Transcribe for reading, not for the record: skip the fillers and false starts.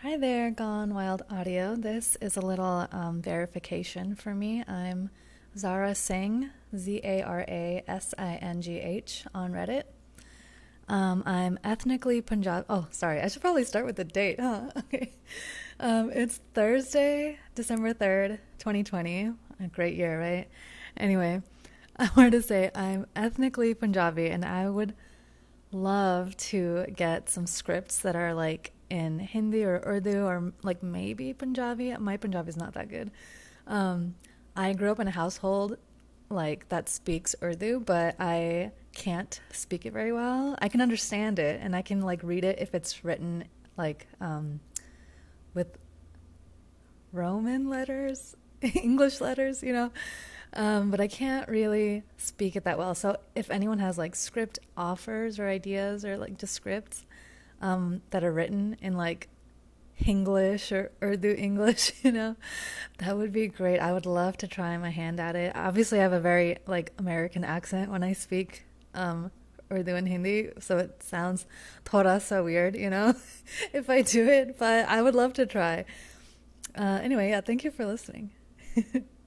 Hi there, Gone Wild Audio. This is a little verification for me. I'm Zara Singh, Zarasingh on Reddit. I'm ethnically Punjabi. Oh, sorry, I should probably start with the date, huh? Okay. It's Thursday, December 3rd, 2020. A great year, right? Anyway, I wanted to say I'm ethnically Punjabi and I would love to get some scripts that are like in Hindi or Urdu or like maybe Punjabi. My Punjabi is not that good. Um, I grew up in a household like that speaks Urdu, but I can't speak it very well. I can understand it and I can like read it if it's written like with Roman letters, English letters, but I can't really speak it that well. So if anyone has like script offers or ideas or like just scripts that are written in like English or Urdu English, that would be great. I would love to try my hand at it. Obviously, I have a very like American accent when I speak Urdu and Hindi, so it sounds thoda sa weird, if I do it. But I would love to try. Anyway, yeah, thank you for listening.